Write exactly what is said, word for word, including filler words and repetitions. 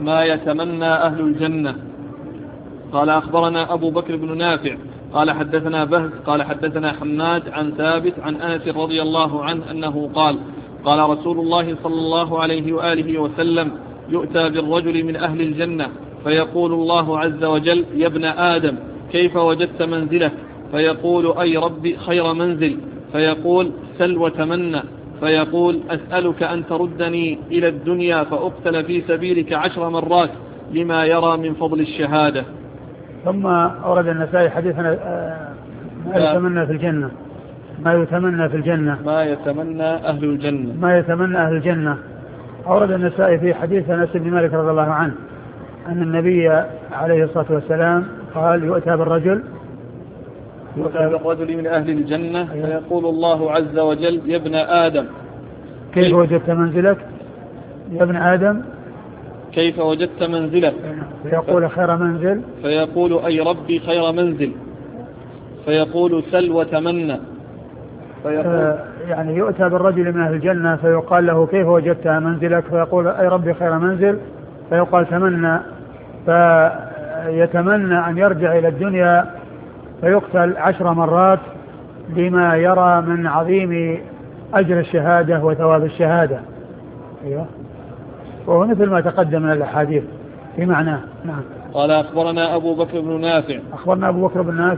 ما يتمنى أهل الجنة. قال أخبرنا أبو بكر بن نافع قال حدثنا بهز قال حدثنا حماد عن ثابت عن أنس رضي الله عنه أنه قال قال رسول الله صلى الله عليه وآله وسلم يؤتى بالرجل من أهل الجنة فيقول الله عز وجل يا ابن آدم كيف وجدت منزلك؟ فيقول أي ربي خير منزل. فيقول سل وتمنى. فيقول أسألك أن تردني إلى الدنيا فأقتل في سبيلك عشر مرات لما يرى من فضل الشهادة. ثم أورد النسائي حديثنا ما يتمنى في الجنة ما يتمنى في الجنة ما يتمنى أهل الجنة ما يتمنى أهل الجنة. أورد النسائي في حديث أنس بن مالك رضي الله عنه أن النبي عليه الصلاة والسلام قال يؤتى بالرجل يؤتى بالرجل من أهل الجنة فيقول الله عز وجل يا ابن آدم كيف وجدت منزلك؟ يا ابن آدم كيف وجدت منزلك؟ فيقول خير منزل. فيقول أي ربي خير منزل. فيقول سل وتمنى. فيقول يعني يؤتى بالرجل من أهل الجنة فيقال له كيف وجدت منزلك؟ فيقول أي ربي خير منزل. فيقال تمنى. فيتمنى أن يرجع إلى الدنيا فيقتل عشر مرات بما يرى من عظيم أجر الشهادة وثواب الشهادة. أيوه وهو مثل ما تقدم من الأحاديث في معناه. نعم. قال أخبرنا أبو بكر بن نافع أخبرنا أبو بكر بن نافع